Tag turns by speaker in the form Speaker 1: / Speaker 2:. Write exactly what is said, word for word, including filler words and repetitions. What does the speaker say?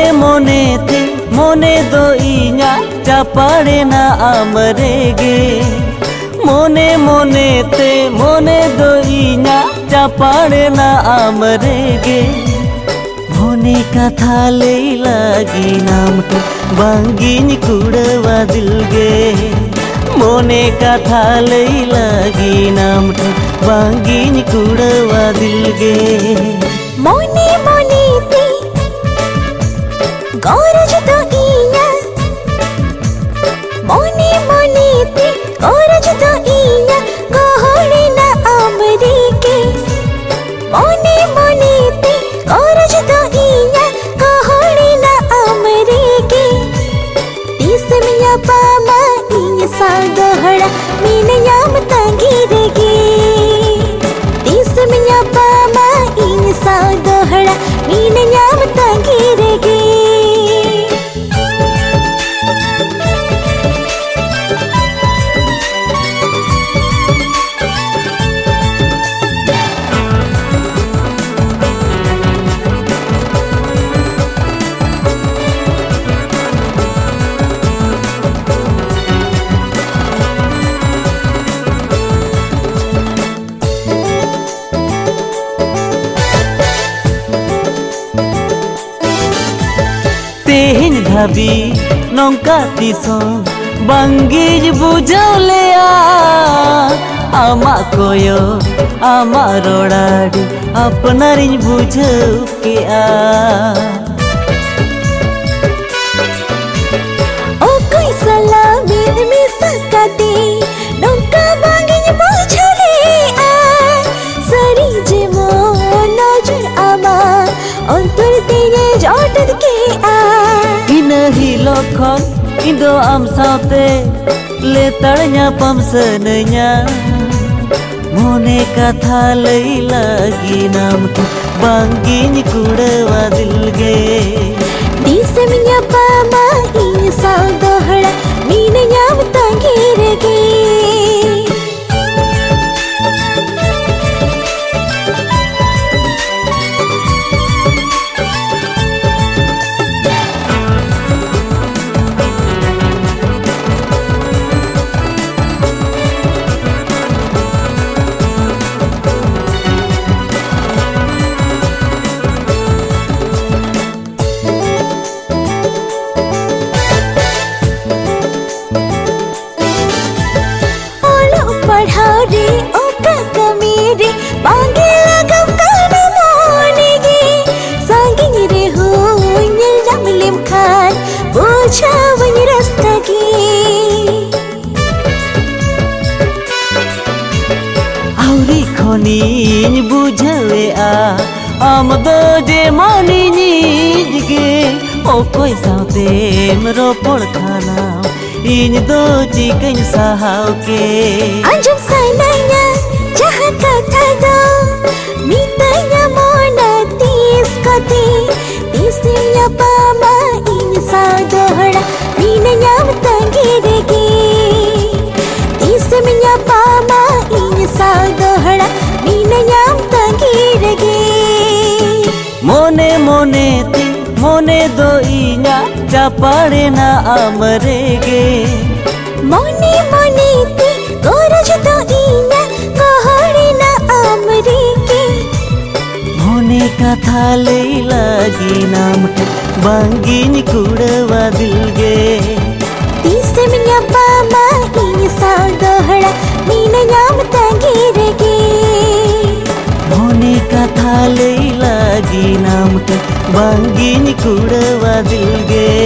Speaker 1: मोने मोने ते मोने दो इñा चापाड़े ना आमरेगे मोने मोने ते मोने दो इñा चापाड़े ना आमरेगे मोने कथा ले लगी नाम तो बांगिन कुड़वा दिलगे मोने कथा ले लगी नाम तो बांगिन कुड़वा दिलगे
Speaker 2: मोने मोने ते गौरज तो इñा मोने मोने ते गौरज तो इñा गोहड़े ना आमरेगे मोने मोने ते गौरज तो इñा गोहड़े ना आमरेगे तीस मिया पामा इña सा गोहड़ा मीने याम तंगिरेगे तीस मिया पामा इña सा गोहड़ा मीने याम तंगिरेगे
Speaker 1: तेहिन धाबी नौका तीसों बांगिज बुझौलेया आमा कोयो आमा रोड़ाड़ी अपनारिन बुझौ के आ
Speaker 2: ओ कोई सलामीन में सकते नौका बांगिज बुझौले आ सरी जे मो नजर आमा अंतर तेरे जोटद के आ
Speaker 1: इनही लखन इंदो आम साथे ले तड़nya पमसनnya मोने कथा लई लगी नाम तो बांगिन कुड़वा दिलगे
Speaker 2: तीस मिया पामा इña सा गोहड़ा मीने याम तंगिरेगे पढ़ाओ रे ओ काका मेरे बांगे लगम कान मोनेगे सांगिन रे हो निल जमलेम खान बोझा वन रस्तगे
Speaker 1: आउरी खोनीन बुझवे आ आम दो जे मानिन गे ओ कोई सातेम रोपड़ खाना इन दो चिकन सहाव के
Speaker 2: अंजुम साइनाया जहाँ कथा दो मीताया मोना तीस कते तीस मिया पामा इña सा गोहड़ा मीने याम तंगिरेगे तीस मिया पामा इña सा गोहड़ा मीने याम तंगिरेगे
Speaker 1: मोने मोने ते मोने दो इñा चापाड़े ना आमरेगे
Speaker 2: मोने मोने ते गौरज तो इña गोहड़े ना आमरेगे
Speaker 1: मोने कथा ले लगी नाम तो बांगिन कुड़वा दिलगे
Speaker 2: तीस मिया पामा इña सा गोहड़ा मीने याम तंगिरेगे
Speaker 1: मोने कथा ले लगी नाम तो बांगिन कुड़वा दिलगे।